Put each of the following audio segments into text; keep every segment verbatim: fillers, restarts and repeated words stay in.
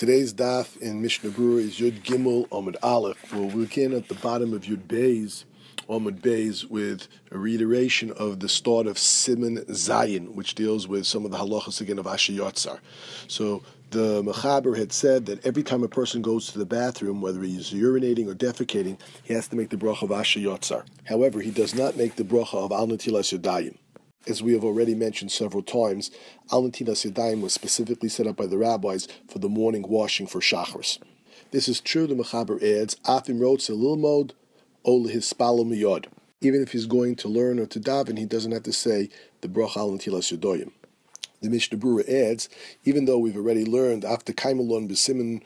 Today's daf in Mishnah Berurah is Yud Gimel Amud Aleph. We'll begin at the bottom of Yud Beis, Amud Beis, with a reiteration of the start of Siman Zayin, which deals with some of the halachas again of Asher Yotzar. So the Mechaber had said that every time a person goes to the bathroom, whether he's urinating or defecating, he has to make the bracha of Asher Yotzar. However, he does not make the bracha of Al Netilas Yadayim. As we have already mentioned several times, Al Netilas Yadayim was specifically set up by the rabbis for the morning washing for Shachris. This is true, the Mechaber adds, Afim Rotze Lilmod Ol Hispalo Miyod. Even if he's going to learn or to daven, he doesn't have to say the bracha Al Netilas Yadayim. The Mishnah Berurah adds, even though we've already learned after Kaimelon B'Simen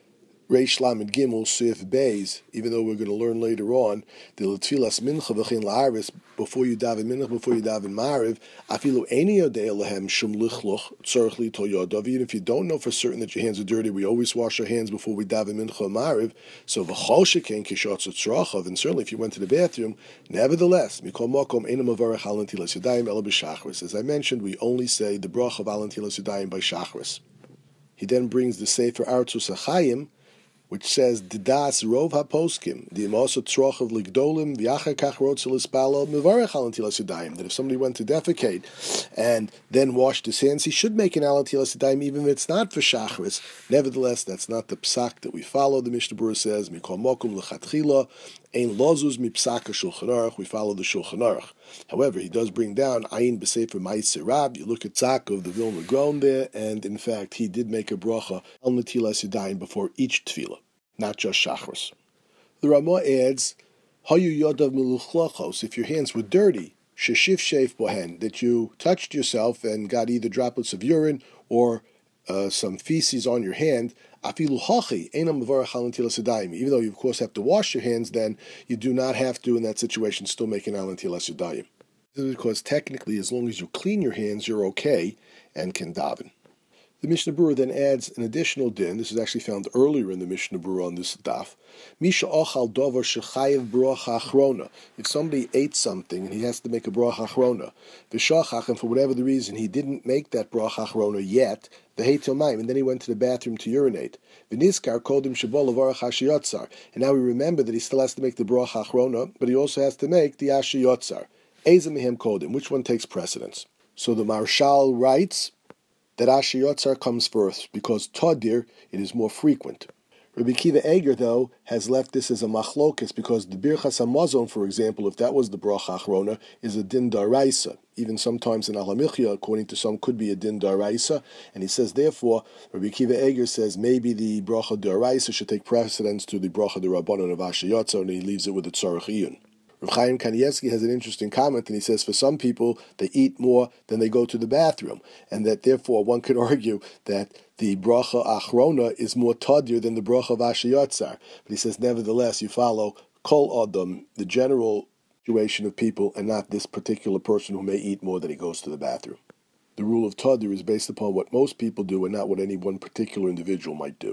Reish Lamed Gimel Sif Beis, even though we're going to learn later on, the L'Tfilas Mincha V'Chin La'aris, before you daven Mincha, before you daven Mariv, Afilu Eini Yodei Lahem Shum Lichloch Tzorich Li Tol Yodav. Even if you don't know for certain that your hands are dirty, we always wash our hands before we daven Mincha or Mariv. So V'chol Sheken Kishotz Tzrochav, and certainly if you went to the bathroom, nevertheless, Mikol Mokom Eina Mavarech Al Netilas Yadayim Ela B'Shachris. As I mentioned, we only say the bracha of Al Netilas Yadayim by Shachris. He then brings the Sefer Artzus HaChaim, which says Didas Rov HaPoskim, the Imosa Trochav Ligdolim, V'achar Kach Rotzel Ispalo, Mevarech Al Netilas Yadayim, that if somebody went to defecate and then washed his hands, he should make an Al Netilas Yadayim, even if it's not for Shachris. Nevertheless, that's not the psak that we follow. The Mishnah Berurah says, Mikol Mokum L'chatchila, Ein Lozuz Mipsaka Shulchan Aruch, we follow the Shulchan Aruch. However, he does bring down Ayin B'Sefer Ma'aser Rab. You look at Tzak of the Vilna Gaon there, and in fact, he did make a bracha Al Netilas Yadayim before each tefillah, not just Shachris. The Ramah adds, Hayu Yodav Meluchlachos, if your hands were dirty, Sheshif Sheif Bohen, that you touched yourself and got either droplets of urine or uh, some feces on your hand, Afilu Hachi, Einam Mevarech Al Netilas Yadayim. Even though you, of course, have to wash your hands, then you do not have to, in that situation, still make an Al Netilas Yadayim. This is because technically, as long as you clean your hands, you're okay and can daven. The Mishnah Berurah then adds an additional din. This is actually found earlier in the Mishnah Berurah on this daf. Misha ochal dovar shechayev bracha achrona. If somebody ate something and he has to make a bracha achrona, v'shachach, and for whatever the reason he didn't make that bracha achrona yet, the heitel mayim, and then he went to the bathroom to urinate. V'niskar kodim shebol levarach asher yotzar, and now we remember that he still has to make the bracha achrona, but he also has to make the asher yotzar. Eza mihem kodim. Which one takes precedence? So the Marshal writes that Asher Yotzar comes first, because Tadir, it is more frequent. Rabbi Kiva Eger, though, has left this as a machlokes, because the Birchas HaMazon, for example, if that was the bracha achrona, is a din daraisa. Even sometimes in Alamichya, according to some, could be a din daraisa. And he says, therefore, Rabbi Kiva Eger says maybe the bracha daraisa should take precedence to the bracha derabanan of Asher Yotzar, and he leaves it with the tzarech iyun. Rav Chaim Kanievsky has an interesting comment, and he says for some people, they eat more than they go to the bathroom, and that therefore one could argue that the bracha achrona is more tadir than the bracha of Asher Yotzar. But he says, nevertheless, you follow kol adam, the general situation of people, and not this particular person who may eat more than he goes to the bathroom. The rule of tadir is based upon what most people do and not what any one particular individual might do.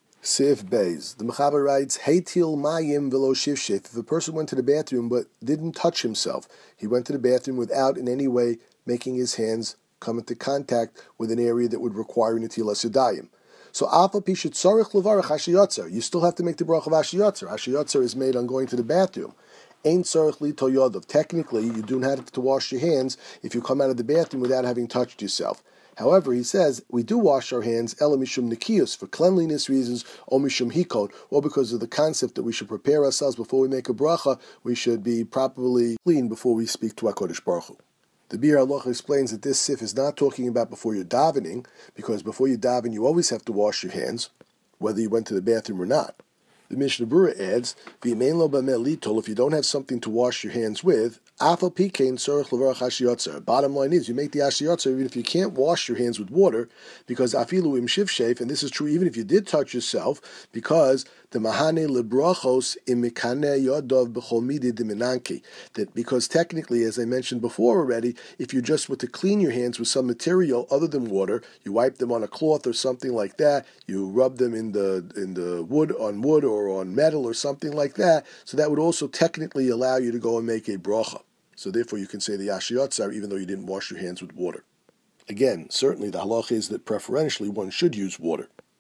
Sif Beis. The Mechaber writes, Heitil Mayim Velo Shifshif. If a person went to the bathroom but didn't touch himself, he went to the bathroom without in any way making his hands come into contact with an area that would require Netilas Yadayim. So Alpha Pishat Tzarich Levarach Asher Yotzar. You still have to make the bracha of Asher Yotzar. Asher Yotzar is made on going to the bathroom. Ein Tzarich Li Tol Yodav. Technically, you do not have to wash your hands if you come out of the bathroom without having touched yourself. However, he says, we do wash our hands, ela mishum nikiyus, for cleanliness reasons, or mishum hikon, or because of the concept that we should prepare ourselves before we make a bracha, we should be properly clean before we speak to HaKadosh Baruch Hu. The Bir Halacha explains that this sif is not talking about before you're davening, because before you daven, you always have to wash your hands, whether you went to the bathroom or not. The Mishnah Berurah adds, V'yemein lo b'meh litol, if you don't have something to wash your hands with, afal pikein tzorich levarach asher yotzar. Bottom line is, you make the asher yotzar even if you can't wash your hands with water, because afilu im shivshef, and this is true even if you did touch yourself, because the mahane lebrachos im mikane yodov b'chol midi diminanki. That because technically, as I mentioned before already, if you just were to clean your hands with some material other than water, you wipe them on a cloth or something like that, you rub them in the in the wood on wood or on metal or something like that, so that would also technically allow you to go and make a bracha. So therefore you can say the Asher Yotzar even though you didn't wash your hands with water. Again, certainly the halacha is that preferentially one should use water.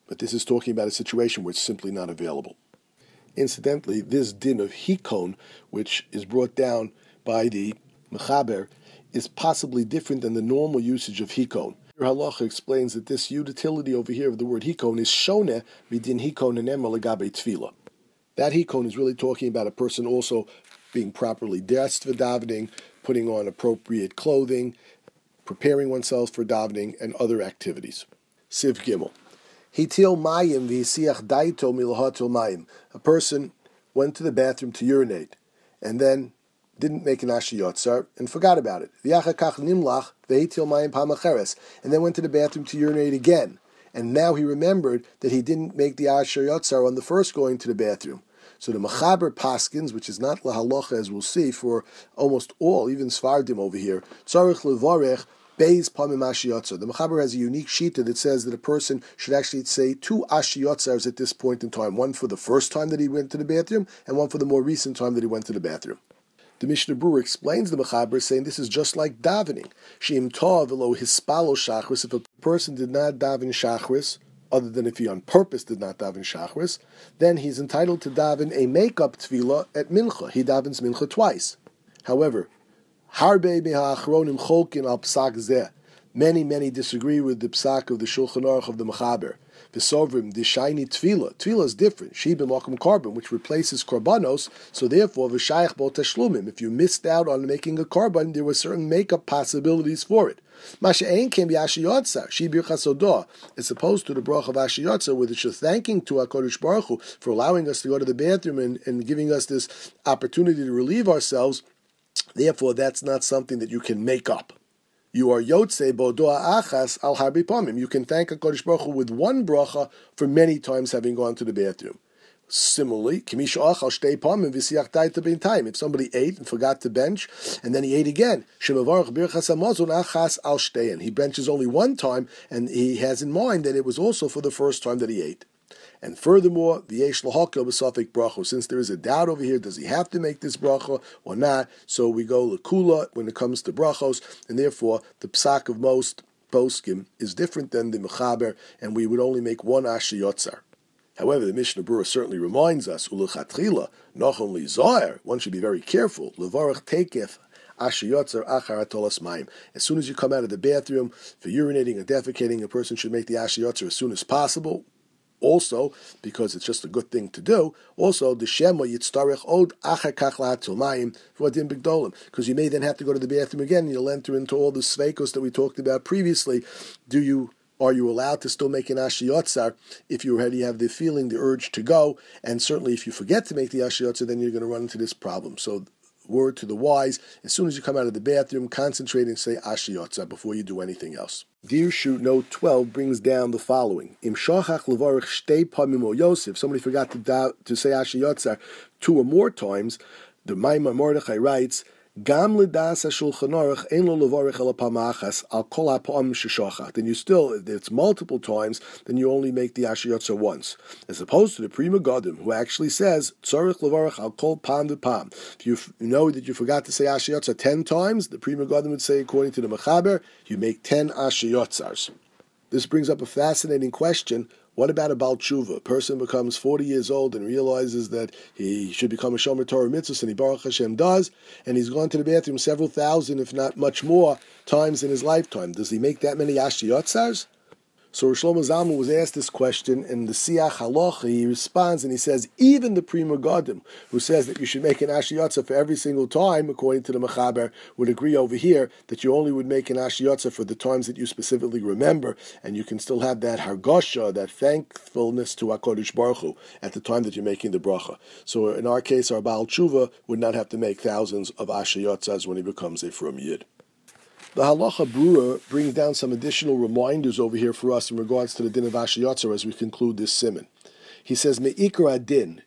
But this is talking about a situation where it's simply not available. Incidentally, this din of hikon, which is brought down by the Mechaber, is possibly different than the normal usage of hikon. Halacha explains that this utility over here of the word hikon is shone midin hikon and emer legabe tefillah. That hikon is really talking about a person also being properly dressed for davening, putting on appropriate clothing, preparing oneself for davening, and other activities. Siv Gimel. Hitil mayim v'yisiach daito milahatil mayim. A person went to the bathroom to urinate, and then didn't make an ashiyotzar and forgot about it. V'yachakach nimlach v'hitil mayim pamacheres, and then went to the bathroom to urinate again, and now he remembered that he didn't make the ashiyotzar on the first going to the bathroom. So the Mechaber Paskins, which is not lahalacha as we'll see for almost all, even Sfardim over here, tzarich levarech beis pamim ashiyotzar. The Mechaber has a unique shita that says that a person should actually say two ashiyotzars at this point in time, one for the first time that he went to the bathroom, and one for the more recent time that he went to the bathroom. The Mishnah Berurah explains the Mechaber, saying this is just like davening. Sheim tov v'lo hispalo shachris. If a person did not daven shachris, other than if he on purpose did not daven shachris, then he's entitled to daven a makeup tefillah at mincha. He davens mincha twice. However, harbe me'ha'achronim cholkin al psak zeh. Many, many disagree with the psak of the Shulchan Aruch of the Mechaber. V'sovrim the shiny tefillah. Tefillah is different. She b'makom carbon, which replaces korbanos. So therefore, v'shayach bo teshlumim. If you missed out on making a carbon, there were certain makeup possibilities for it. Masha'ein can be ashiyotzar. She birchasodah. It's opposed to the brach of ashiyotzar, where it's just thanking to HaKadosh Baruch Hu for allowing us to go to the bathroom and, and giving us this opportunity to relieve ourselves. Therefore, that's not something that you can make up. You are yotze bodoa achas al harbi pomim. You can thank HaKadosh Baruch Hu with one bracha for many times having gone to the bathroom. Similarly, kimisha achal shtei pomim v'siach daita b'intayim. If somebody ate and forgot to bench, and then he ate again, shemavarach birchas hamazon achas al shtein. He benches only one time, and he has in mind that it was also for the first time that he ate. And furthermore, v'yesh lahakel b'safik bracha. Since there is a doubt over here, does he have to make this bracha or not? So we go l'kula when it comes to brachos, and therefore the psak of most poskim is different than the mechaber, and we would only make one ashiyotzar. However, the Mishnah Berurah certainly reminds us, ulechatchila, noch only zohar, one should be very careful, levarach tekef ashiyotzar achar atolas mayim. As soon as you come out of the bathroom for urinating or defecating, a person should make the ashiyotzar as soon as possible. Also, because it's just a good thing to do, also, the Shema Yitztarech Od Achar Kach La'atil Mayim V'Adim Bigdolim, because you may then have to go to the bathroom again, and you'll enter into all the sveikos that we talked about previously. Do you, are you allowed to still make an ashiyotzar if you already have the feeling, the urge to go? And certainly if you forget to make the ashiyotzar, then you're going to run into this problem. So, word to the wise, as soon as you come out of the bathroom, concentrate and say ashiyotzar before you do anything else. Dirshu note twelve brings down the following: Im shachach levarich shtei pamim o Yosef. Somebody forgot to da, to say ashiyotzar two or more times. The Maimar Mordechai writes, Gam ledas haShulchan Aruch ein lo levarich ela pamachas al kol ha'pam sheshachach. Then you still, if it's multiple times, then you only make the ashiyotzar once, as opposed to the Pri Megadim, who actually says tzarich levarich al kol pam v'pam. If you f- know that you forgot to say ashiyotzar ten times, the Pri Megadim would say, according to the Mechaber, you make ten ashiyotzars. This brings up a fascinating question. What about a Baal Tshuva? A person becomes forty years old and realizes that he should become a Shomer Torah Mitzvos, and he Baruch Hashem does, and he's gone to the bathroom several thousand, if not much more, times in his lifetime. Does he make that many ashiyotzars? So Rosh Shlomo Zalman was asked this question, and the Siach Halacha, he responds and he says, even the Pri Megadim, who says that you should make an ashiyotzar for every single time, according to the Mechaber, would agree over here that you only would make an ashiyotzar for the times that you specifically remember, and you can still have that hargosha, that thankfulness to HaKadosh Baruch Hu at the time that you're making the bracha. So in our case, our Baal Tshuva would not have to make thousands of ashiyotzars when he becomes a Frum Yid. The Halacha Berurah brings down some additional reminders over here for us in regards to the din of ashiyotzar as we conclude this siman. He says, Me'ikar adin,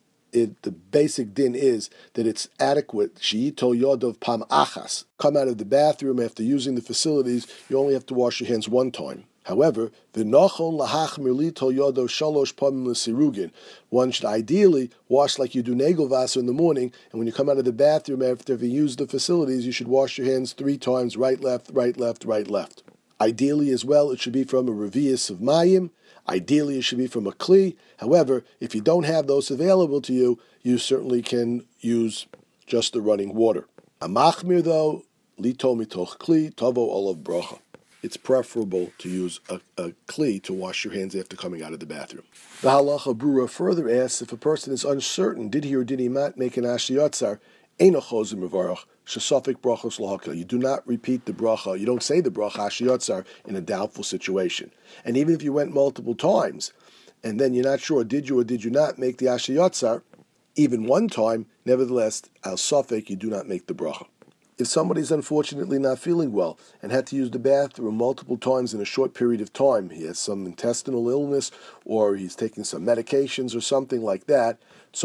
it, the basic din is that it's adequate, she'ito yodov pam achas, come out of the bathroom after using the facilities, you only have to wash your hands one time. However, v'nochon lahachmir lito yodo shalosh pamim l'sirugin. One should ideally wash like you do negel vaser in the morning, and when you come out of the bathroom after you use the facilities, you should wash your hands three times, right, left, right, left, right, left. Ideally as well, it should be from a revius of mayim. Ideally, it should be from a kli. However, if you don't have those available to you, you certainly can use just the running water. A machmir though, lito mitoch kli, tovo olav bracha. It's preferable to use a, a kli to wash your hands after coming out of the bathroom. The halacha brura further asks, if a person is uncertain, did he or did he not make an ashiyatzar, eino chozim mevarach, shesafik brachos lahakil. You do not repeat the bracha, you don't say the bracha ashiyatzar in a doubtful situation. And even if you went multiple times, and then you're not sure, did you or did you not make the ashiyatzar, even one time, nevertheless, al safek, you do not make the bracha. If somebody's unfortunately not feeling well and had to use the bathroom multiple times in a short period of time, he has some intestinal illness or he's taking some medications or something like that,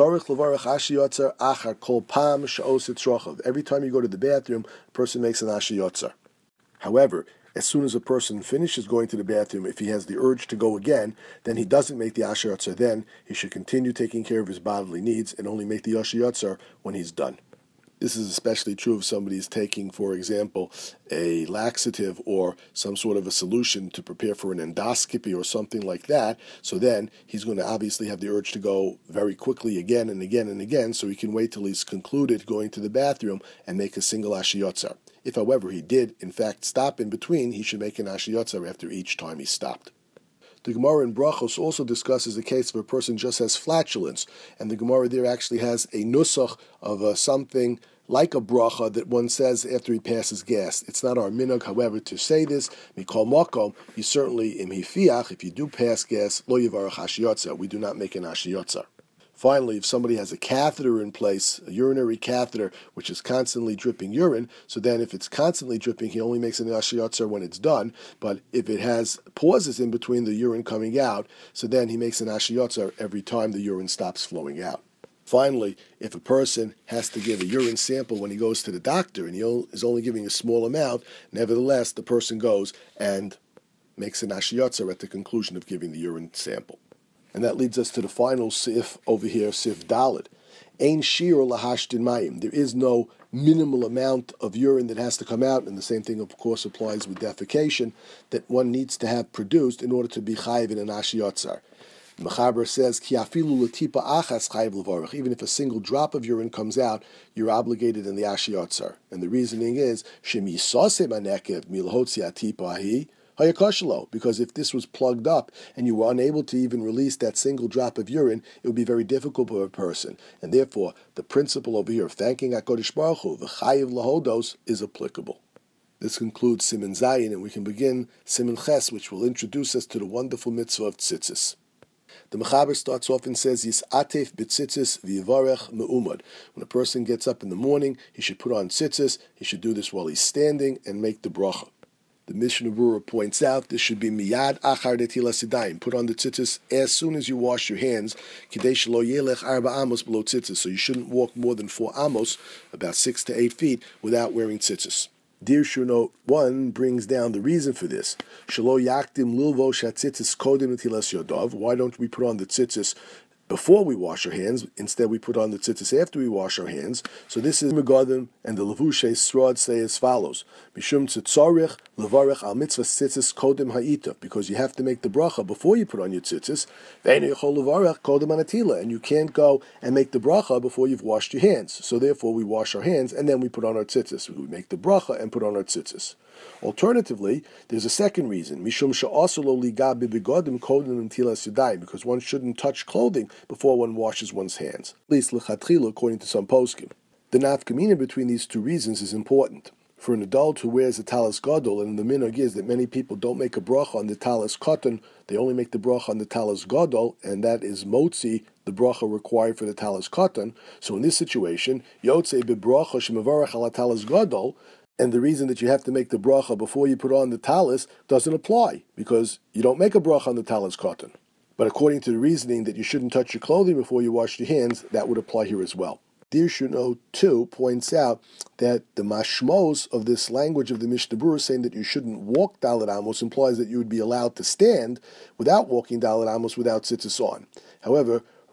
every time you go to the bathroom, a person makes an ashiyotzar. However, as soon as a person finishes going to the bathroom, if he has the urge to go again, then he doesn't make the ashiyotzar then. He should continue taking care of his bodily needs and only make the ashiyotzar when he's done. This is especially true if somebody is taking, for example, a laxative or some sort of a solution to prepare for an endoscopy or something like that. So then he's going to obviously have the urge to go very quickly again and again and again, so he can wait till he's concluded going to the bathroom and make a single ashiyotzar. If, however, he did, in fact, stop in between, he should make an ashiyotzar after each time he stopped. The Gemara in Brachos also discusses the case of a person just has flatulence, and the Gemara there actually has a nusach of uh, something like a bracha that one says after he passes gas. It's not our minhag, however, to say this. Mikol makom, you certainly, im hifiach, if you do pass gas, lo yivarach ashiyotzar, we do not make an ashiyotzar. Finally, if somebody has a catheter in place, a urinary catheter, which is constantly dripping urine, so then if it's constantly dripping, he only makes an ashiyotzar when it's done. But if it has pauses in between the urine coming out, so then he makes an ashiyotzar every time the urine stops flowing out. Finally, if a person has to give a urine sample when he goes to the doctor and he is only giving a small amount, nevertheless, the person goes and makes an ashiyotzar at the conclusion of giving the urine sample. And that leads us to the final sif over here, sif dalid. Ein shir lahashtin mayim. There is no minimal amount of urine that has to come out, and the same thing, of course, applies with defecation, that one needs to have produced in order to be chayiv in an ashiyotzar. Mechaber says, Ki afilu letipa achas chayiv levarach. Even if a single drop of urine comes out, you're obligated in the ashiyotzar. And the reasoning is, Shem yisaseh manekev milhotzi atipa hi, because if this was plugged up and you were unable to even release that single drop of urine, it would be very difficult for a person. And therefore, the principle over here of thanking HaKadosh Baruch Hu, v'chayiv lahodos, is applicable. This concludes Siman Zayin, and we can begin Siman Ches, which will introduce us to the wonderful mitzvah of tzitzis. The Mechaber starts off and says, Yis'atef b'tzitzis v'yivarech me'umad. When a person gets up in the morning, he should put on tzitzis, he should do this while he's standing, and make the bracha. The Mishnah Berurah points out this should be miyad achar netilas yadayim. Put on the tzitzis as soon as you wash your hands. Kidei shelo yelech arba amos below tzitzis. So you shouldn't walk more than four amos, about six to eight feet, without wearing tzitzis. Dir Shuno one brings down the reason for this. Shelo yakdim lilvo shatzitzis kodim netilas yodov. Why don't we put on the tzitzis before we wash our hands? Instead, we put on the tzitzis after we wash our hands. So this is Megadim, and the Levushe Srod say as follows: Mishum tzitzorich levarech al mitzvah tzitzis kodem ha'ita, because you have to make the bracha before you put on your tzitzis. Ve'enu yechol levarech kodem anatila, and you can't go and make the bracha before you've washed your hands. So therefore, we wash our hands and then we put on our tzitzis. We make the bracha and put on our tzitzis. Alternatively, there's a second reason, Mishum she'asolo liga bibigodim kodem netilas yadayim, because one shouldn't touch clothing before one washes one's hands, at least lechatchila, according to some poskim. The nafkamina between these two reasons is important. For an adult who wears a talis gadol, and the minhag is that many people don't make a bracha on the talis katan, they only make the bracha on the talis gadol, and that is motzi, the bracha required for the talis katan. So in this situation, yotzei bibracha shemavarach ala talis gadol, and the reason that you have to make the bracha before you put on the talis doesn't apply, because you don't make a bracha on the talis katan. But according to the reasoning that you shouldn't touch your clothing before you wash your hands, that would apply here as well. Dir Shuno two points out that the mashmos of this language of the Mishnah Berurah saying that you shouldn't walk Dalet Amos implies that you would be allowed to stand without walking Dalet Amos without tzitzis on. However,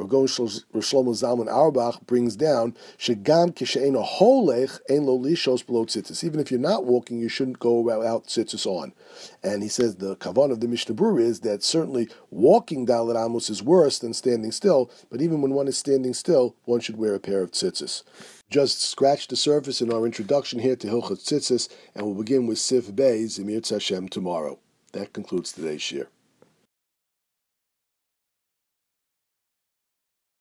Rav Shlomo Zalman Auerbach brings down shegam kishe'ena holech ein lo lishos below tzitzis. Even if you're not walking, you shouldn't go without tzitzis on. And he says the kavan of the Mishnah Berurah is that certainly walking Dalet Amos is worse than standing still, but even when one is standing still, one should wear a pair of tzitzis. Just scratch the surface in our introduction here to Hilchot Tzitzis, and we'll begin with Sif Beis Emir Hashem tomorrow. That concludes today's shir.